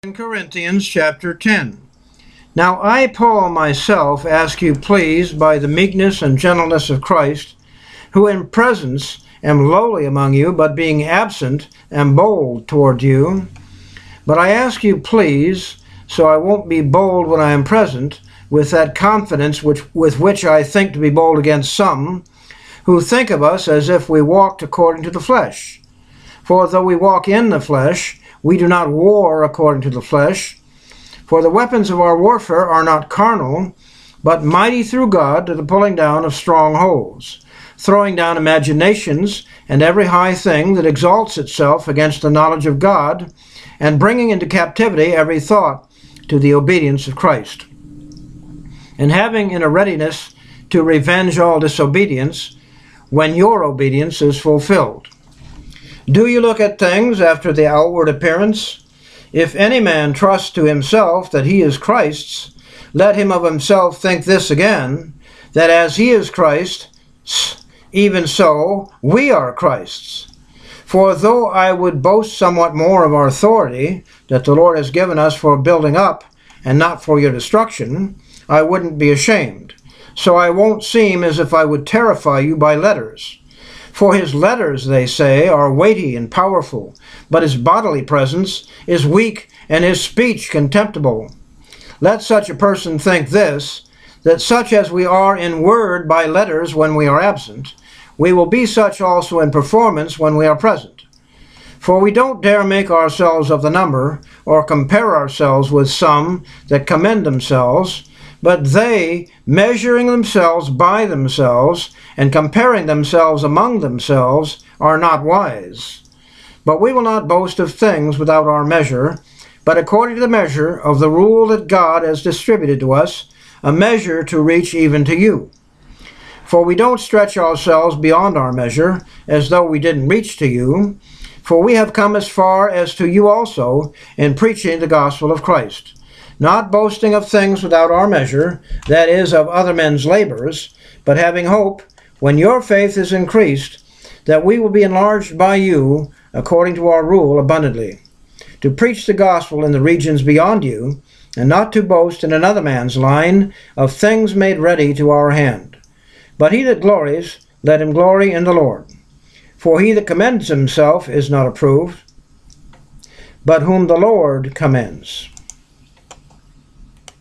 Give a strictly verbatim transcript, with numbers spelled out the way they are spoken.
In Corinthians chapter ten. Now I, Paul, myself, ask you, please, by the meekness and gentleness of Christ, who in presence am lowly among you, but being absent am bold toward you. But I ask you, please, so I won't be bold when I am present, with that confidence which, with which I think to be bold against some, who think of us as if we walked according to the flesh. For though we walk in the flesh, we do not war according to the flesh. For the weapons of our warfare are not carnal, but mighty through God to the pulling down of strongholds, throwing down imaginations and every high thing that exalts itself against the knowledge of God, and bringing into captivity every thought to the obedience of Christ, and having in a readiness to revenge all disobedience when your obedience is fulfilled. Do you look at things after the outward appearance? If any man trusts to himself that he is Christ's, let him of himself think this again, that as he is Christ's, even so we are Christ's. For though I would boast somewhat more of our authority that the Lord has given us for building up and not for your destruction, I wouldn't be ashamed. So I won't seem as if I would terrify you by letters. For his letters, they say, are weighty and powerful, but his bodily presence is weak and his speech contemptible. Let such a person think this, that such as we are in word by letters when we are absent, we will be such also in performance when we are present. For we don't dare make ourselves of the number, or compare ourselves with some that commend themselves, but they, measuring themselves by themselves, and comparing themselves among themselves, are not wise. But we will not boast of things without our measure, but according to the measure of the rule that God has distributed to us, a measure to reach even to you. For we don't stretch ourselves beyond our measure, as though we didn't reach to you, for we have come as far as to you also in preaching the gospel of Christ, not boasting of things without our measure, that is, of other men's labors, but having hope, when your faith is increased, that we will be enlarged by you, according to our rule, abundantly, to preach the gospel in the regions beyond you, and not to boast in another man's line of things made ready to our hand. But he that glories, let him glory in the Lord. For he that commends himself is not approved, but whom the Lord commends.